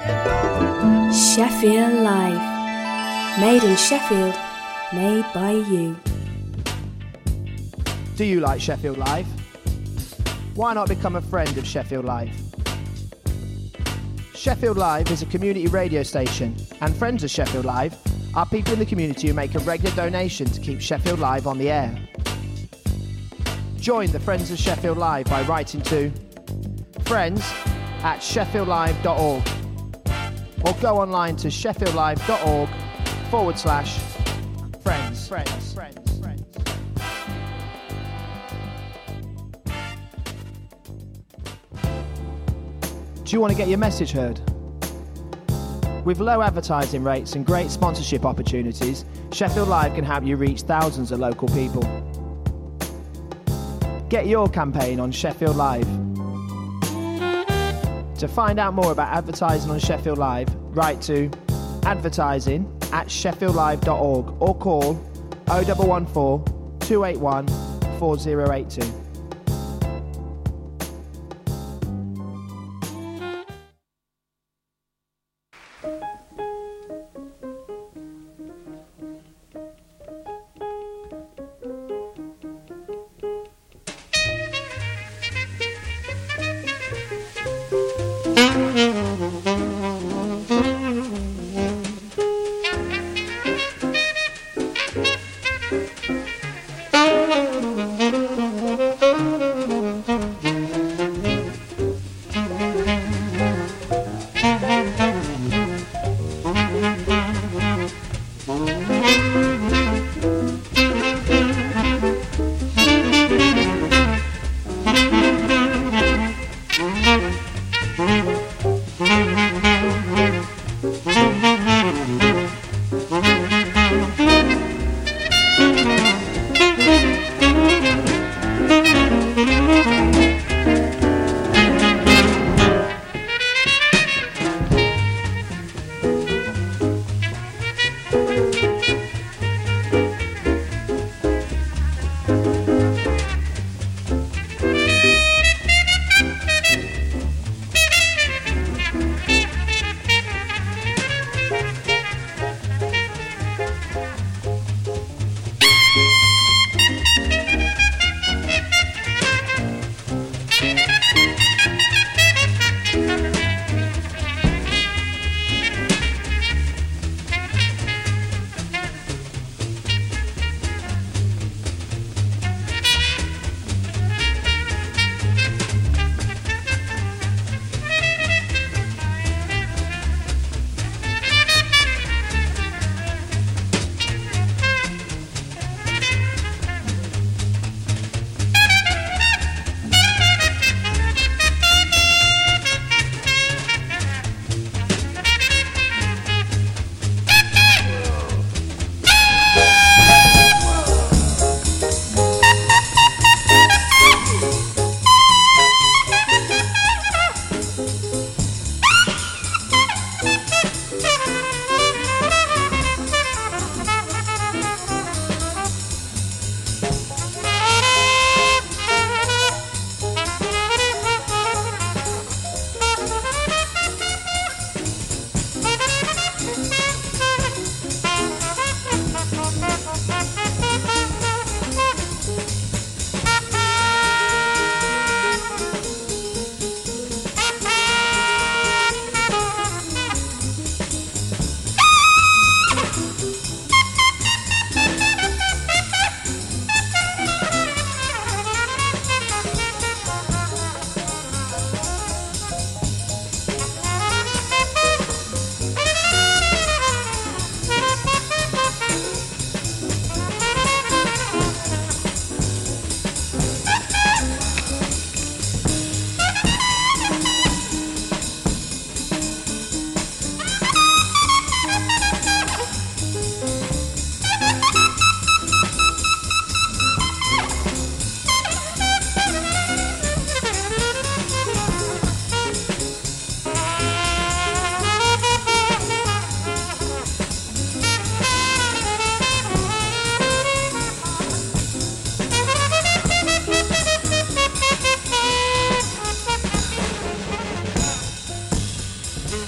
Sheffield Live. Made in Sheffield, made by you. Do you like Sheffield Live? Why not become a friend of Sheffield Live? Sheffield Live is a community radio station, and friends of Sheffield Live are people in the community who make a regular donation to keep Sheffield Live on the air. Join the Friends of Sheffield Live by writing to friends@sheffieldlive.org or go online to sheffieldlive.org/friends. Do you want to get your message heard? With low advertising rates and great sponsorship opportunities, Sheffield Live can help you reach thousands of local people. Get your campaign on Sheffield Live. To find out more about advertising on Sheffield Live, write to advertising@sheffieldlive.org or call 0114 281 4082.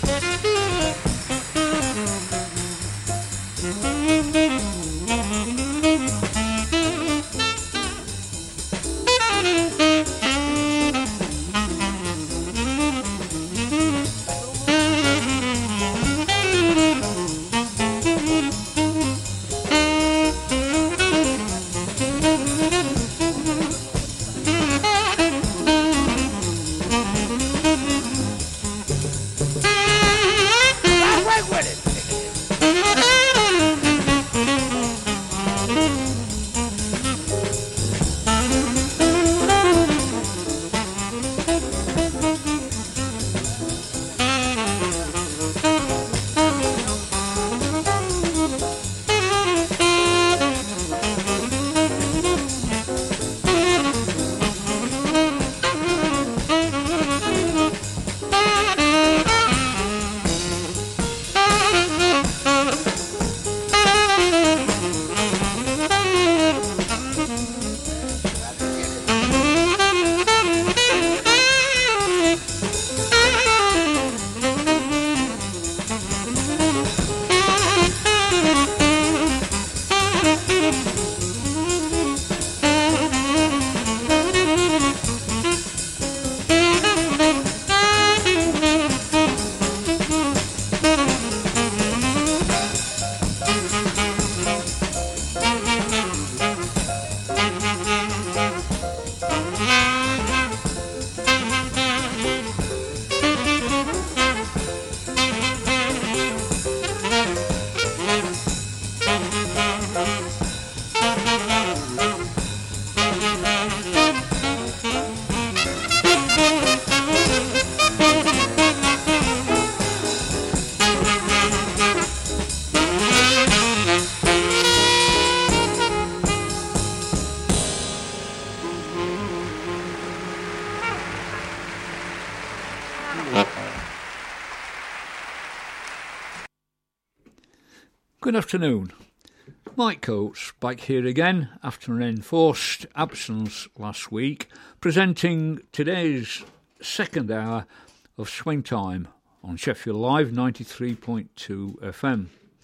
Good afternoon. Mike Coates back here again after an enforced absence last week, presenting today's second hour of Swing Time on Sheffield Live 93.2 FM.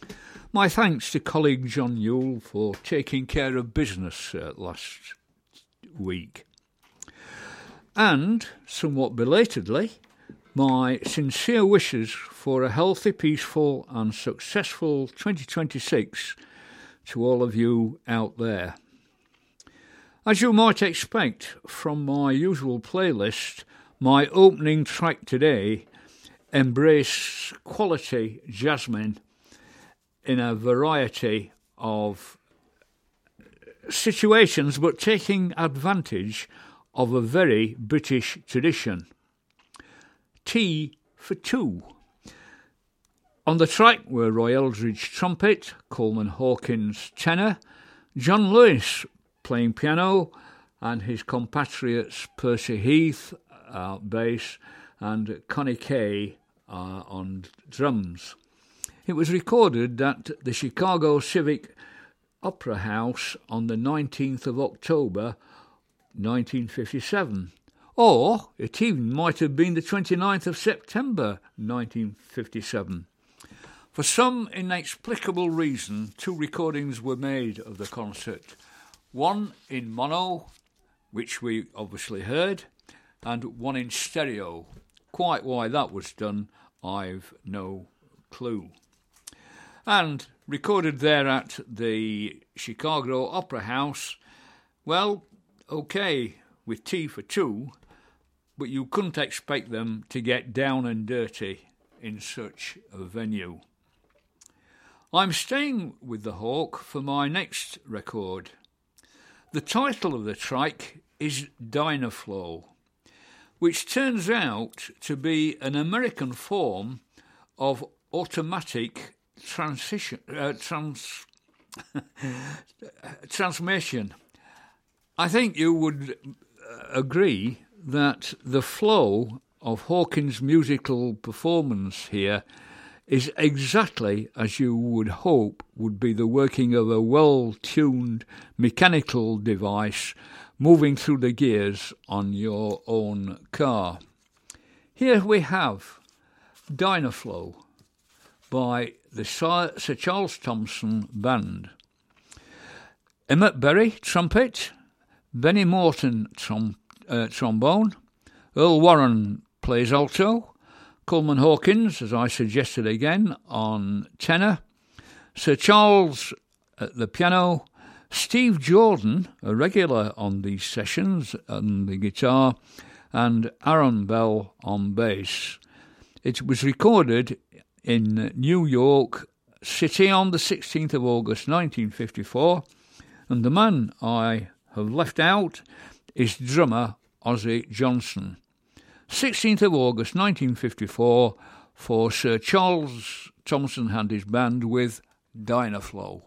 My thanks to colleague John Newell for taking care of business last week. And, somewhat belatedly, my sincere wishes for a healthy, peaceful and successful 2026 to all of you out there. As you might expect from my usual playlist, my opening track today embraces quality jasmine in a variety of situations, but taking advantage of a very British tradition. Tea for Two. On the track were Roy Eldridge trumpet, Coleman Hawkins tenor, John Lewis playing piano, and his compatriots Percy Heath bass and Connie Kay on drums. It was recorded at the Chicago Civic Opera House on the 19th of October 1957. Or it even might have been the 29th of September 1957. For some inexplicable reason, two recordings were made of the concert. One in mono, which we obviously heard, and one in stereo. Quite why that was done, I've no clue. And recorded there at the Chicago Opera House, well, okay, with Tea for Two, but you couldn't expect them to get down and dirty in such a venue. I'm staying with the Hawk for my next record. The title of the track is Dynaflow, which turns out to be an American form of automatic transmission. I think you would agree that the flow of Hawkins' musical performance here is exactly as you would hope would be the working of a well-tuned mechanical device moving through the gears on your own car. Here we have Dynaflow by the Sir Charles Thompson Band. Emmett Berry, trumpet. Benny Morton, trombone. Earl Warren plays alto. Coleman Hawkins, as I suggested again, on tenor. Sir Charles at the piano. Steve Jordan, a regular on these sessions, on the guitar. And Aaron Bell on bass. It was recorded in New York City on the 16th of August 1954, and the man I have left out is drummer Ozzie Johnson. 16th of August 1954 for Sir Charles Thompson and his band with Dynaflow.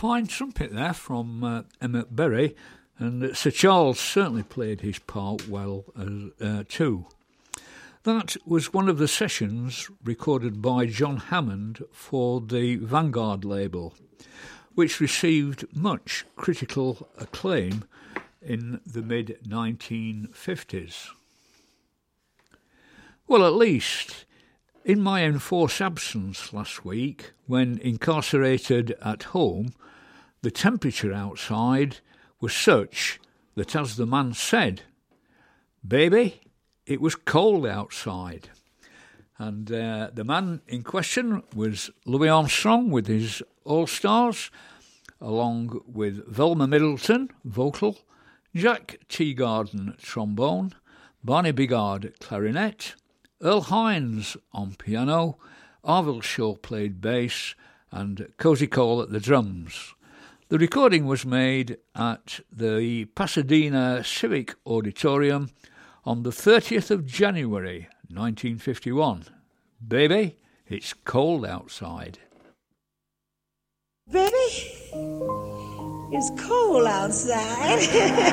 fine trumpet there from Emmett Berry, and Sir Charles certainly played his part well too. That was one of the sessions recorded by John Hammond for the Vanguard label, which received much critical acclaim in the mid-1950s. Well, at least in my enforced absence last week, when incarcerated at home, the temperature outside was such that, as the man said, "Baby, it was cold outside." And the man in question was Louis Armstrong with his All-Stars, along with Velma Middleton, vocal, Jack Teagarden, trombone, Barney Bigard, clarinet, Earl Hines on piano, Arville Shaw played bass, and Cozy Cole at the drums. The recording was made at the Pasadena Civic Auditorium on the 30th of January 1951. Baby, it's cold outside. Baby, it's cold outside.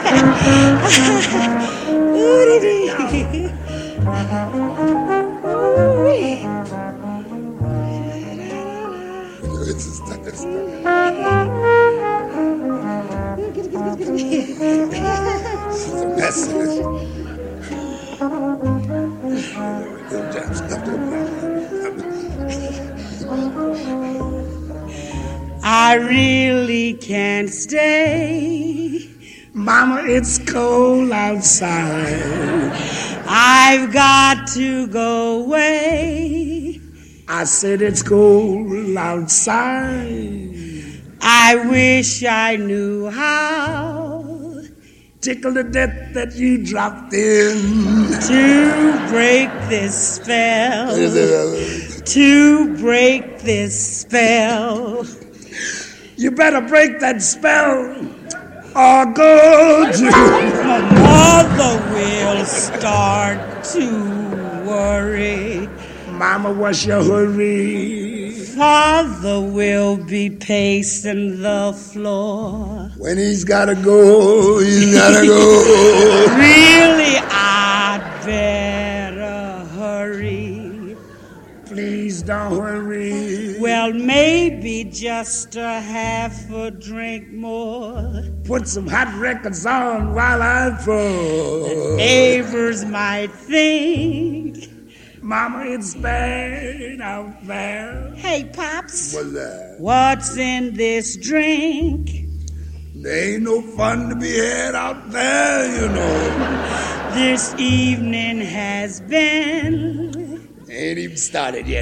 I really can't stay. Mama, it's cold outside. I've got to go away. I said it's cold outside. I wish I knew how Tickle to death that you dropped in to break this spell. To break this spell. You better break that spell or go to Mother will start to worry. Mama, what's your hurry? Father will be pacing the floor. When he's gotta go, he's gotta go. Really, I'd better hurry. Please don't hurry. Well, maybe just a half a drink more. Put some hot records on while I fall. Neighbors might think, Mama, it's bad out there. hey, Pops, What's that? what's in this drink? There ain't no fun to be had out there, you know. This evening has been Ain't even started yet.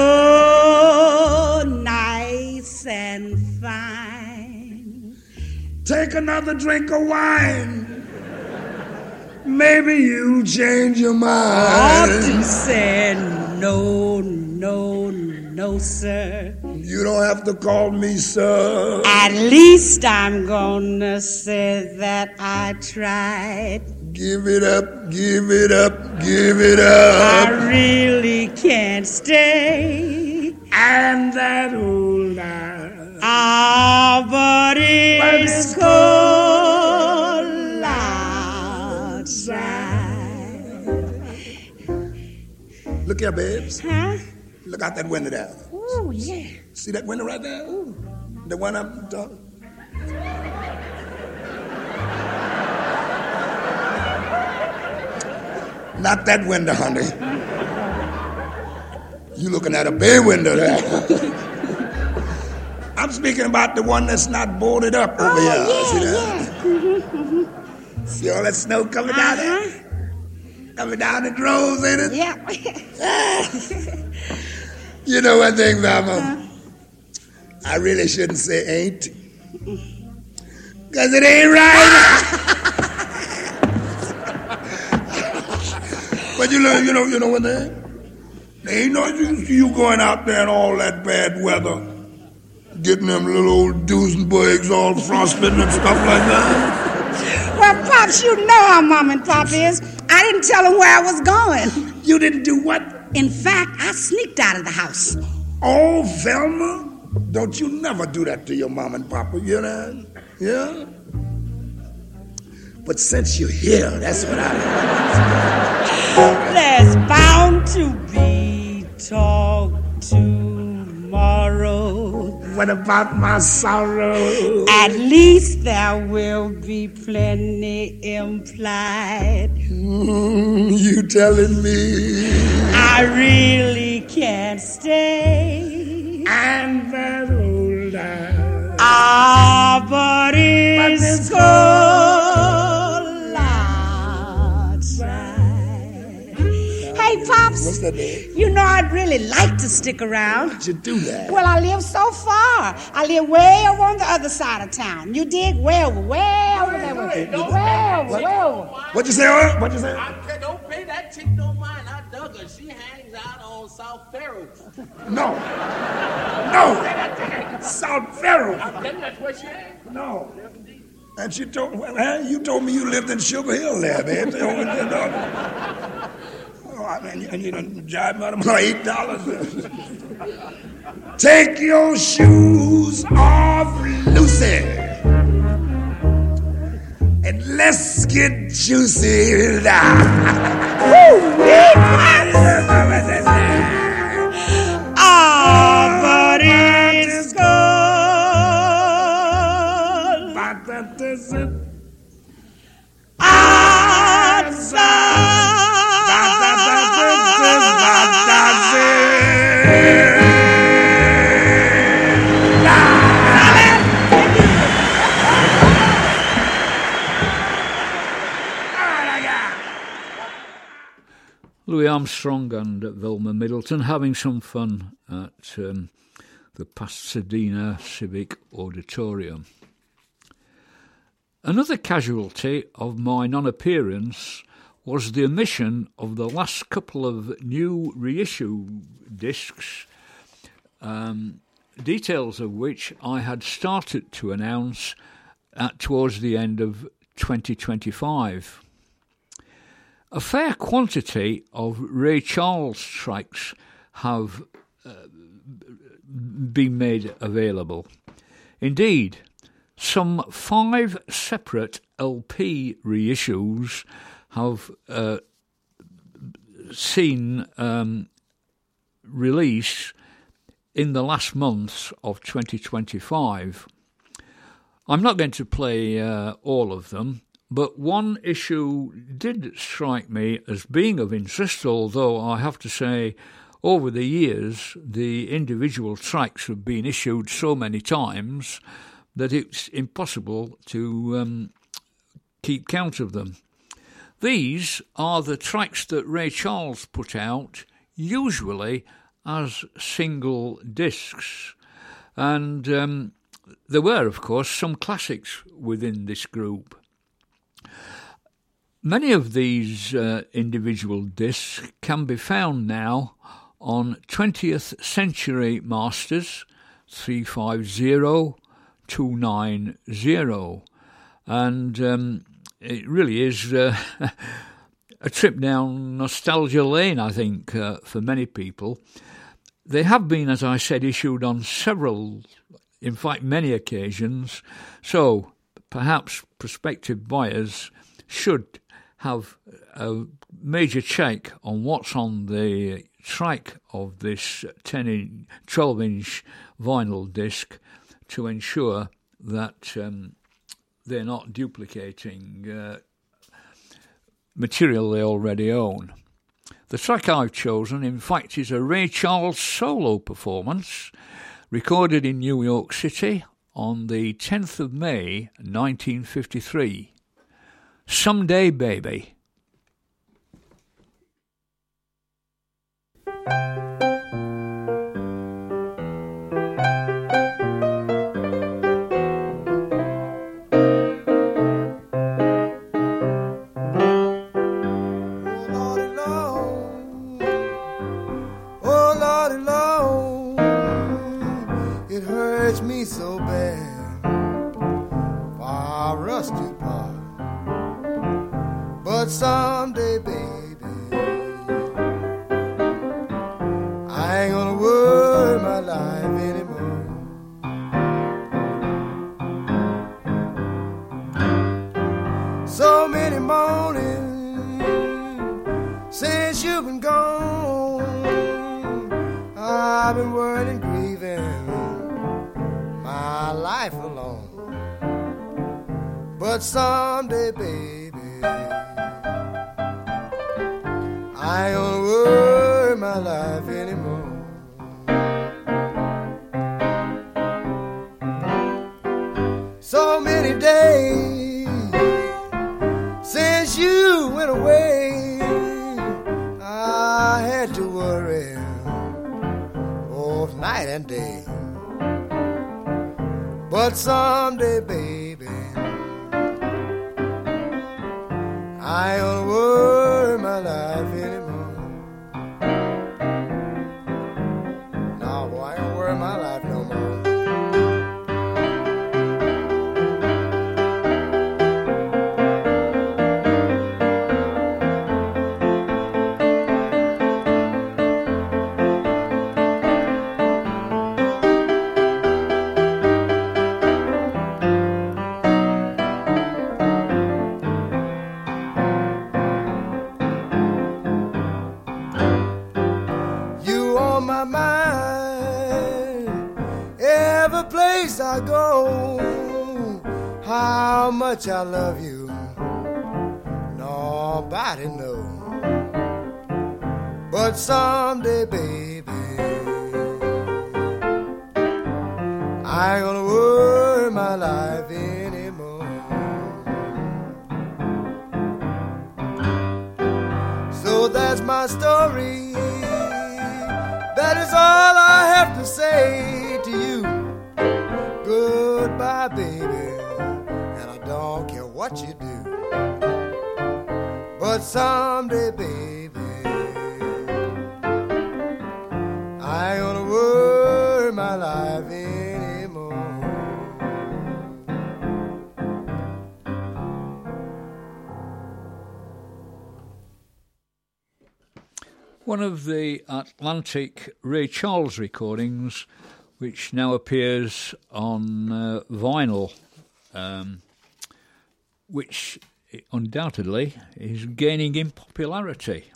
so nice and fine. Take another drink of wine. Maybe you'll change your mind. Ought said no, no, no, sir. You don't have to call me sir. At least I'm gonna say that I tried. Give it up, give it up, give it I up. really can't stay. And that old eye. Ah, but it's cold outside. Look here, babes. Huh? Look out that window there. Oh, yeah. See that window right there? Ooh. The one I'm talking. Not that window, honey. You looking at a bay window there. I'm speaking about the one that's not boarded up over here. See that? See all that snow coming down there? Coming down in droves, ain't it? Yeah. You know one thing, Mama? I really shouldn't say ain't. Because it ain't right. But you know what they ain't no use to you going out there in all that bad weather, getting them little old Duesenbergs all frostbitten and stuff like that. Well, Pops, you know how Mom and Pop is. I didn't tell them where I was going. You didn't do what? In fact, I sneaked out of the house. Oh, Velma, Don't you never do that to your mom and papa, you know? Yeah? But since you're here, that's what I want. There's bound to be talk tomorrow. What about my sorrow? At least there will be plenty implied. You telling me? I really can't stay. And that old eye. Ah, but it's cold outside. Hey, Pops. What's that, Dad? You know I'd really like to stick around. How'd you do that? Well, I live so far. I live way over on the other side of town. You dig? Way over there. Way over. What'd you say, Earl? What'd you say? Don't pay that chick no mind. I dug her. She hangs out on South Ferro. No. South Ferro. That's where she hangs. No. And she told, you told me you lived in Sugar Hill there, man. And you done jive about them for $8. Take your shoes off, Lucy, and let's get juicy now. But it's cold Louis Armstrong and Velma Middleton having some fun at the Pasadena Civic Auditorium. Another casualty of my non-appearance was the omission of the last couple of new reissue discs, details of which I had started to announce towards the end of 2025. A fair quantity of Ray Charles tracks have been made available. Indeed, some 5 separate LP reissues have seen release in the last months of 2025. I'm not going to play all of them, but one issue did strike me as being of interest, although I have to say over the years the individual tracks have been issued so many times that it's impossible to keep count of them. These are the tracks that Ray Charles put out, usually as single discs. And there were, of course, some classics within this group. Many of these individual discs can be found now on 20th Century Masters 350290, and it really is a trip down nostalgia lane, I think, for many people. They have been, as I said, issued on several, in fact many occasions, so perhaps prospective buyers should have a major check on what's on the track of this 12-inch vinyl disc to ensure that they're not duplicating material they already own. The track I've chosen, in fact, is a Ray Charles solo performance recorded in New York City on the 10th of May 1953. Someday Baby. Someday, baby, I ain't gonna worry my life anymore. I've been worrying and grieving my life alone. But someday, baby, I ain't gonna worry my life anymore. So many days since you went away, I had to worry both night and day. But someday, baby, I ain't gonna worry my life anymore. No, boy, I ain't gonna worry my life no more. I go, how much I love you, nobody know. But someday, baby, I ain't gonna worry my life anymore. So that's my story. That is all I have to say to you. Goodbye, baby, and I don't care what you do. But someday, baby, I ain't gonna worry my life anymore. One of the Atlantic Ray Charles recordings, which now appears on vinyl, which undoubtedly is gaining in popularity.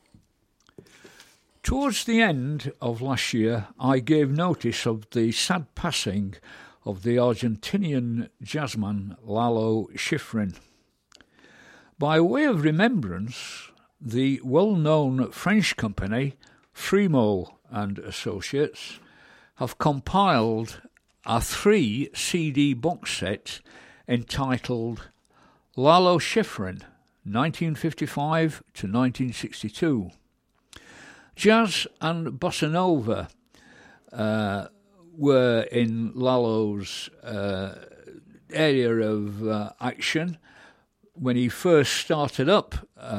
Towards the end of last year, I gave notice of the sad passing of the Argentinian jazzman Lalo Schifrin. By way of remembrance, the well-known French company Frimo and Associates have compiled a 3 CD box set entitled Lalo Schifrin, 1955 to 1962. Jazz and bossa nova were in Lalo's area of action when he first started up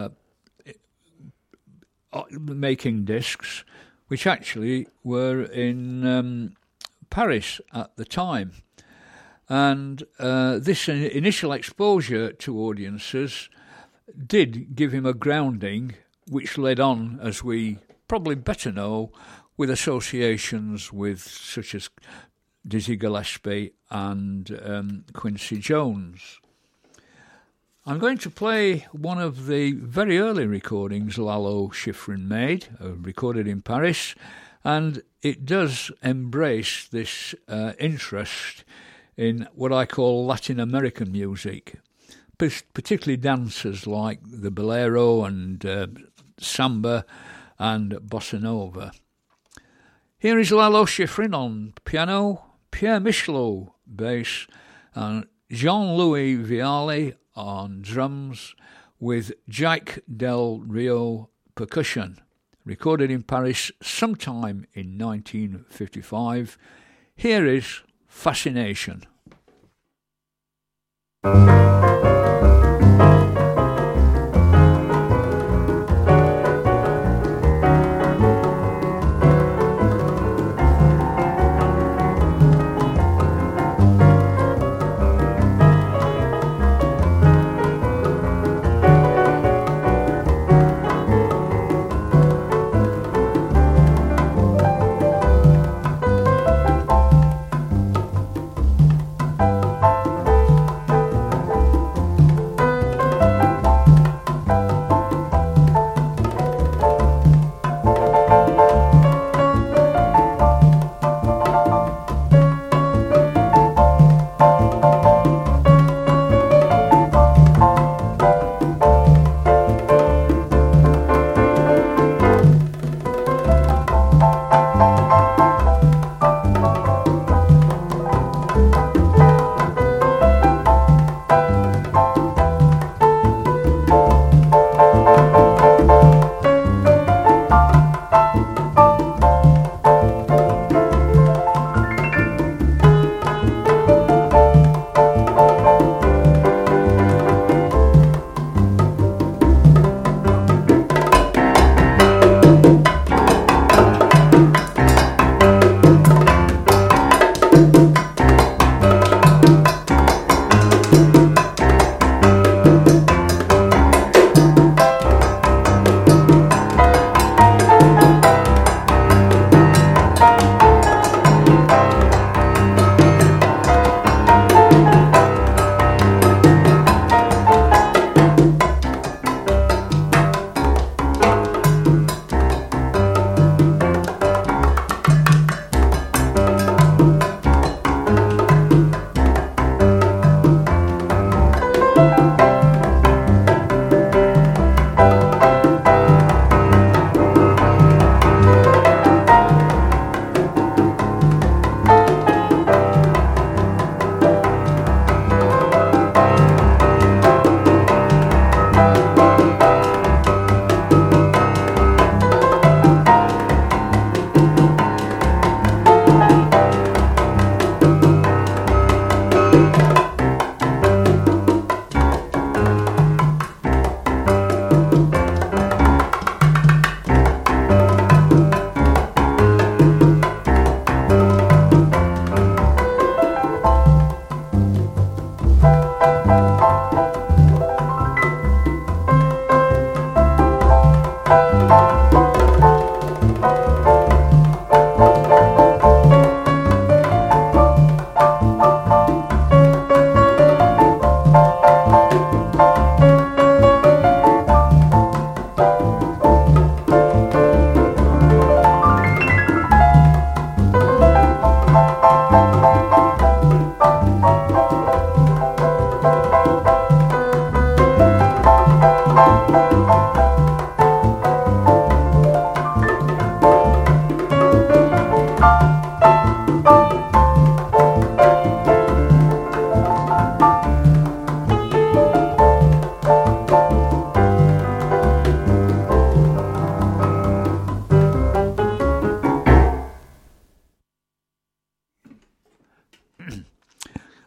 making discs, which actually were in Paris at the time. And this initial exposure to audiences did give him a grounding, which led on, as we probably better know, with associations with such as Dizzy Gillespie and Quincy Jones. I'm going to play one of the very early recordings Lalo Schifrin made, recorded in Paris, and it does embrace this interest in what I call Latin American music, particularly dances like the bolero and samba and bossa nova. Here is Lalo Schifrin on piano, Pierre Michelot bass, and Jean-Louis Vialli on drums, with Jack Del Rio percussion. Recorded in Paris sometime in 1955. Here is Fascination.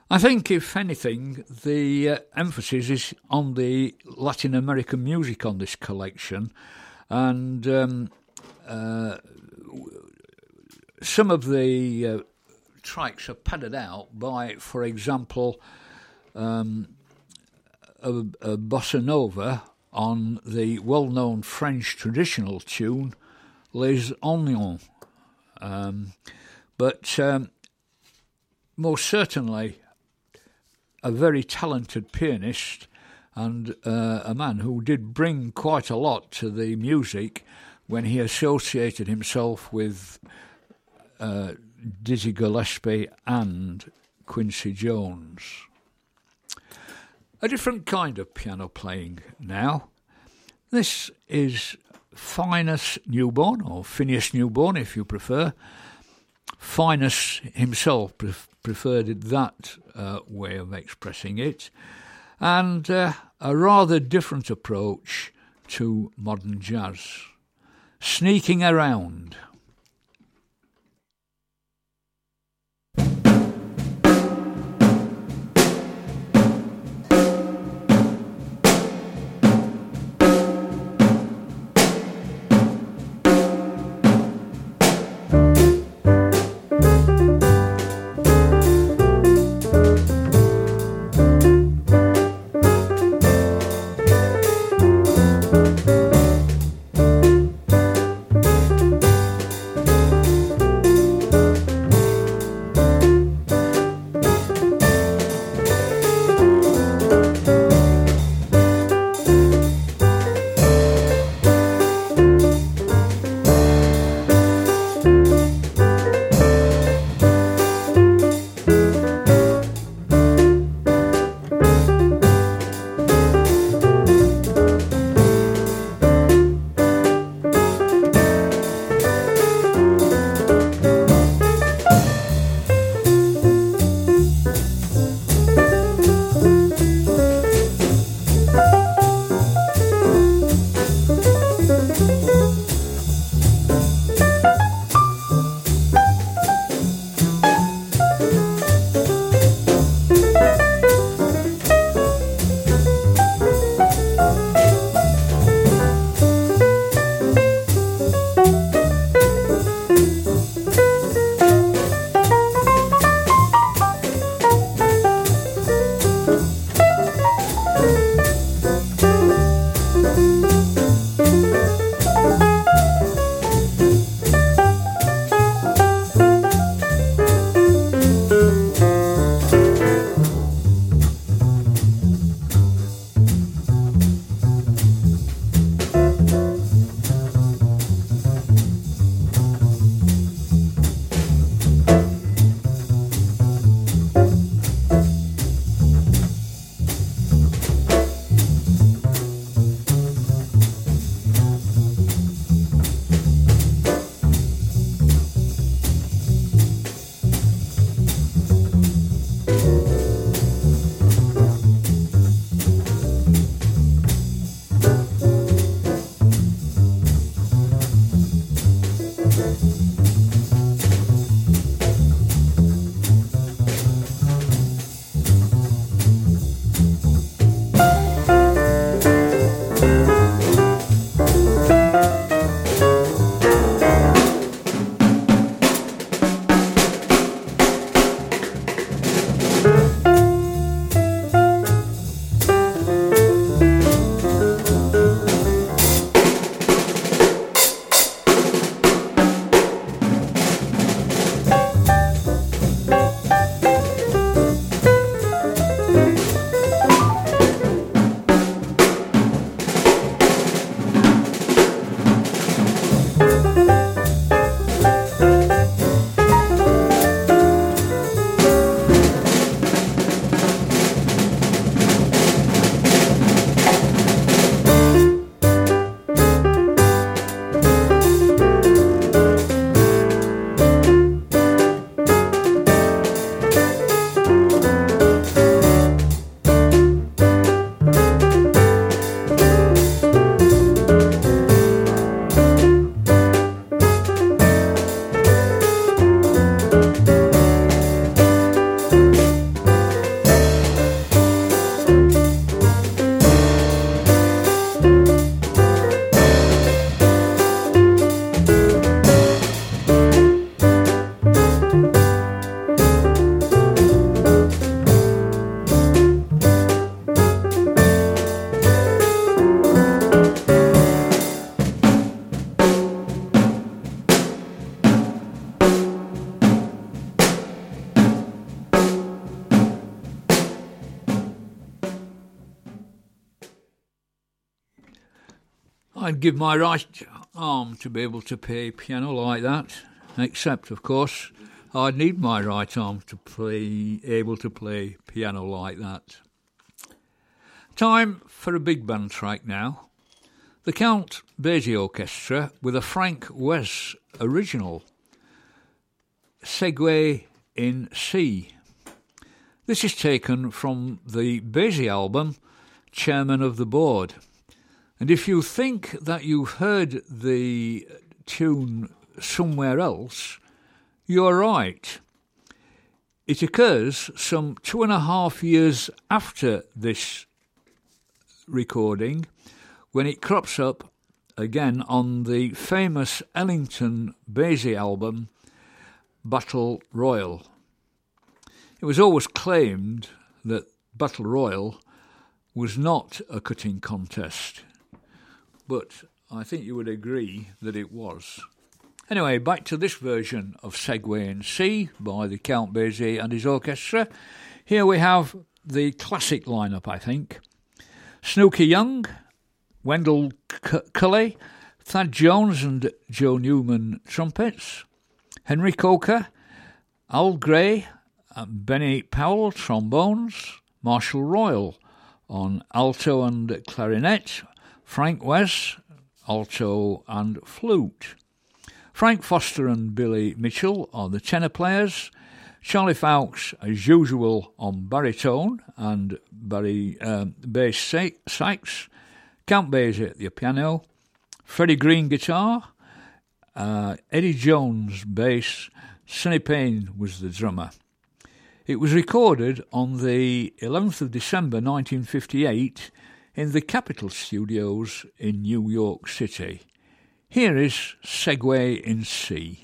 I think, if anything, the emphasis is on the Latin American music on this collection, and some of the tracks are padded out by, for example, a bossa nova on the well-known French traditional tune Les Oignons. But most certainly a very talented pianist and a man who did bring quite a lot to the music when he associated himself with Dizzy Gillespie and Quincy Jones. A different kind of piano playing now. This is Phineas Newborn, or Phineas Newborn if you prefer. Phineas himself preferred that way of expressing it, and a rather different approach to modern jazz. Sneaking Around. I'd give my right arm to be able to play piano like that, except, of course, I'd need my right arm to be able to play piano like that. Time for a big band track now. The Count Basie Orchestra with a Frank Wess original, Segue in C. This is taken from the Basie album, Chairman of the Board. And if you think that you've heard the tune somewhere else, you're right. It occurs some 2.5 years after this recording, when it crops up again on the famous Ellington Basie album, Battle Royal. It was always claimed that Battle Royal was not a cutting contest, but I think you would agree that it was. Anyway, back to this version of Segue in C by the Count Basie and his orchestra. Here we have the classic lineup, I think. Snooky Young, Wendell Cully, Thad Jones and Joe Newman trumpets, Henry Coker, Al Gray, Benny Powell trombones, Marshall Royal on alto and clarinet, Frank Wess, alto and flute. Frank Foster and Billy Mitchell are the tenor players, Charlie Fowkes, as usual, on baritone and bass sax, Count Basie at the piano, Freddie Green guitar, Eddie Jones bass, Sonny Payne was the drummer. It was recorded on the 11th of December 1958 in the Capitol Studios in New York City. Here is Segue in C.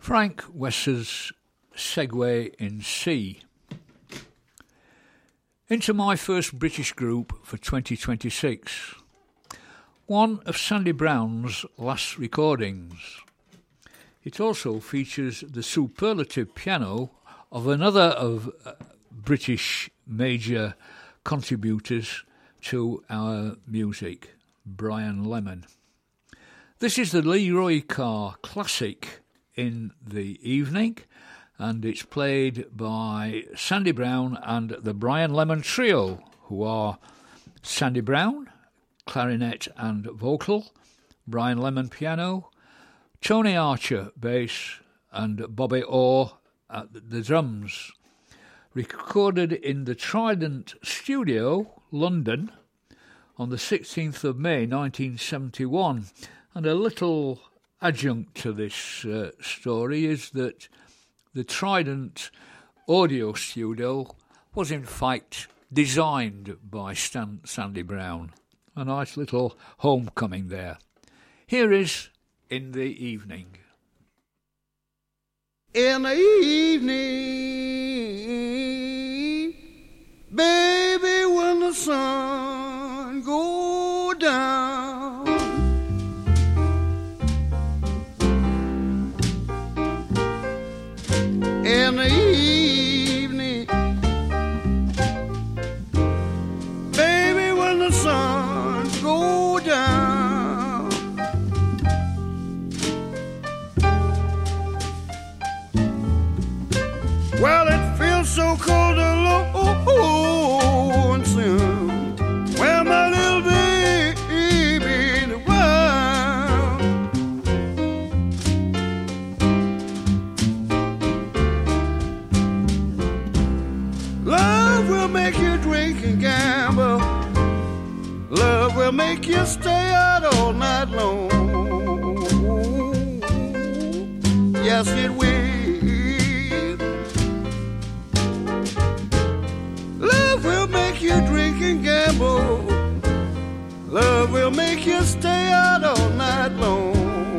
Frank West's Segue in C. Into my first British group for 2026. One of Sandy Brown's last recordings. It also features the superlative piano of another of British major contributors to our music, Brian Lemon. This is the Leroy Carr classic In the Evening, and it's played by Sandy Brown and the Brian Lemon Trio, who are Sandy Brown, clarinet and vocal, Brian Lemon piano, Tony Archer bass, and Bobby Orr at the drums. Recorded in the Trident Studio, London, on the 16th of May 1971. And a little adjunct to this story is that the Trident Audio Studio was in fact designed by Sandy Brown. A nice little homecoming there. Here is In the Evening. In the evening, baby, when the sun go down, in the evening, baby, when the sun go down, well, it feels so cold alone soon, when my little baby around. Love will make you drink and gamble. Love will make you stay out all night long. Yes, it will. Love will make you drink and gamble. Love will make you stay out all night long.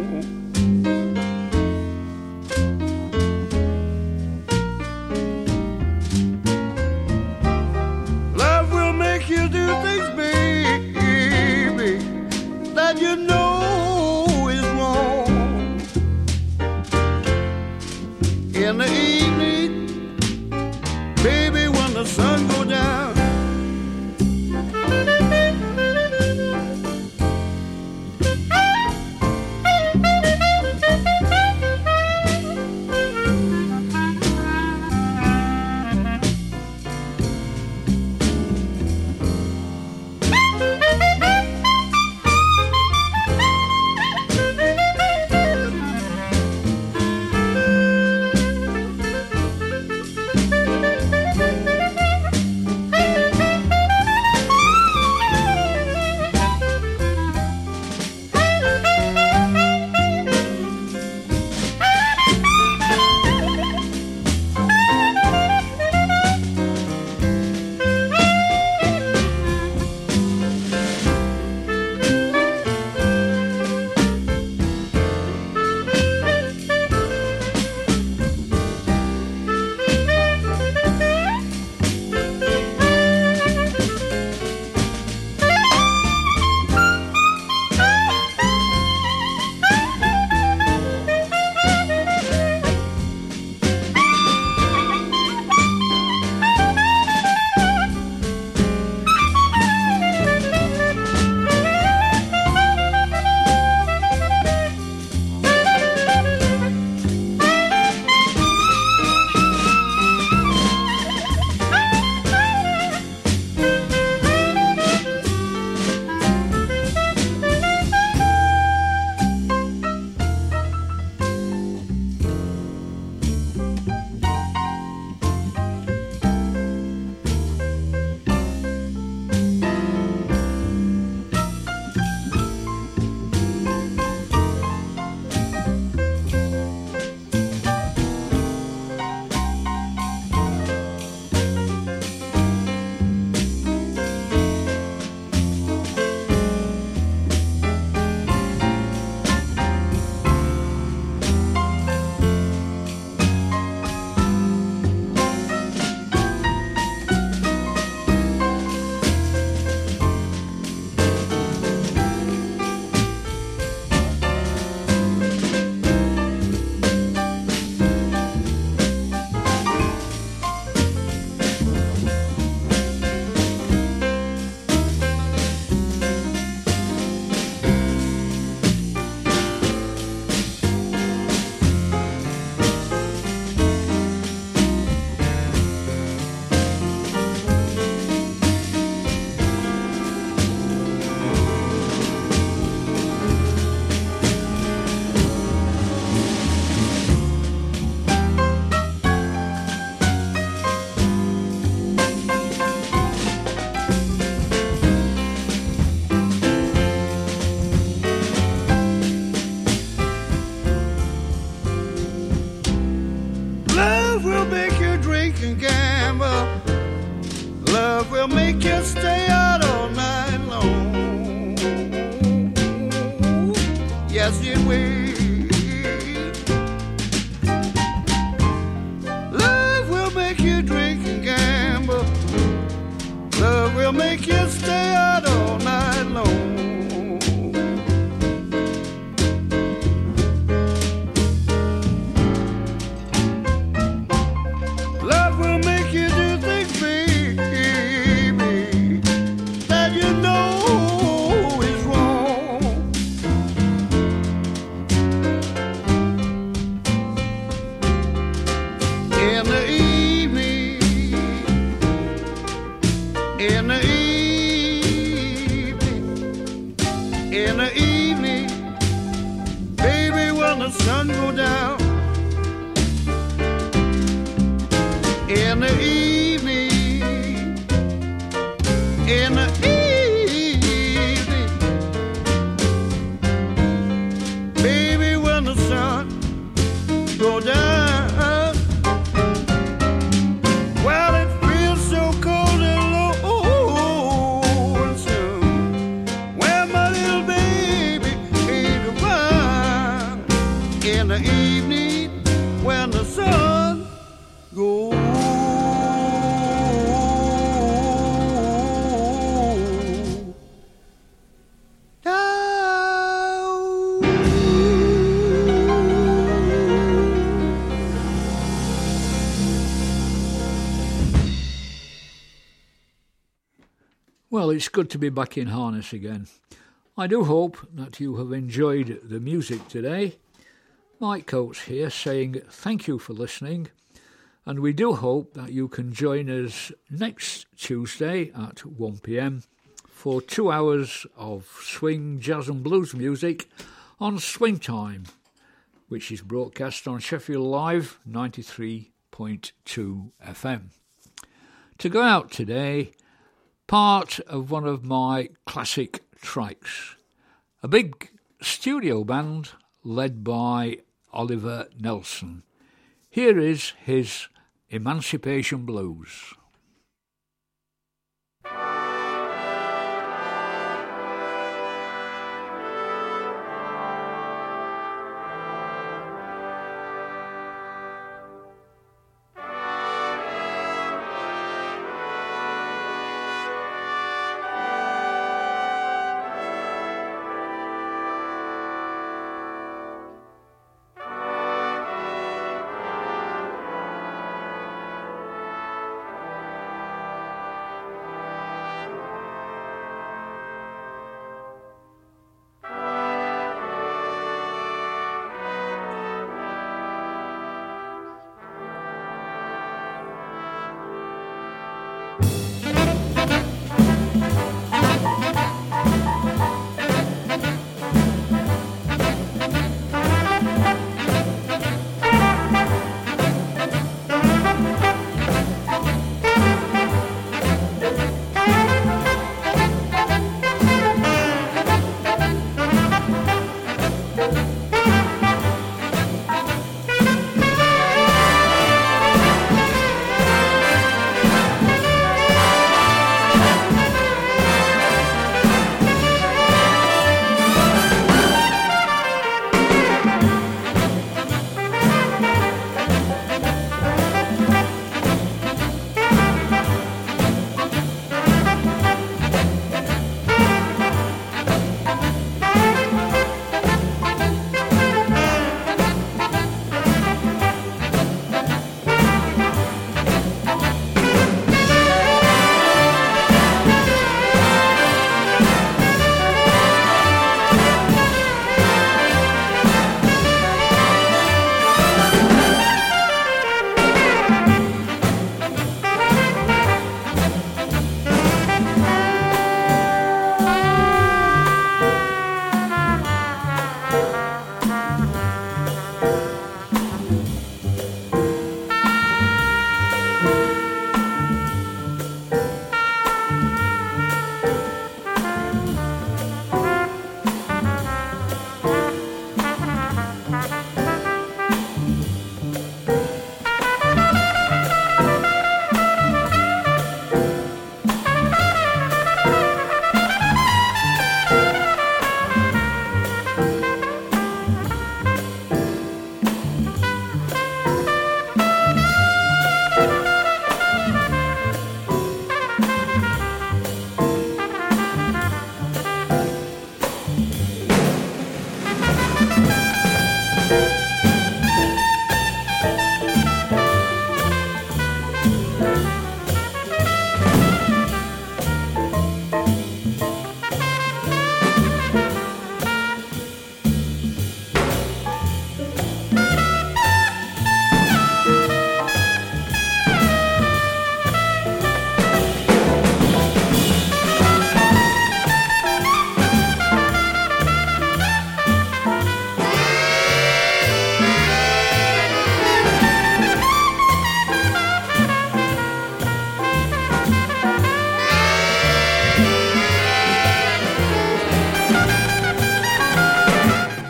Love will make you do things, baby, that you know is wrong. In the evening, baby, when the sun go down, that's the way. Love will make you drink and gamble. Love will make you stay out all night long. Love will make you do things, baby, that you know is wrong. In the evening, in the evening, baby, when the sun go down. In the evening, in the evening, baby, when the sun go down. Well, it feels so cold and lonesome when my little baby ain't around. In the evening, when the sun goes down. Well, it's good to be back in harness again. I do hope that you have enjoyed the music today. Mike Coates here saying thank you for listening, and we do hope that you can join us next Tuesday at 1 p.m. for 2 hours of swing, jazz and blues music on Swing Time, which is broadcast on Sheffield Live 93.2 FM. To go out today, part of one of my classic tracks, a big studio band led by Oliver Nelson. Here is his Emancipation Blues.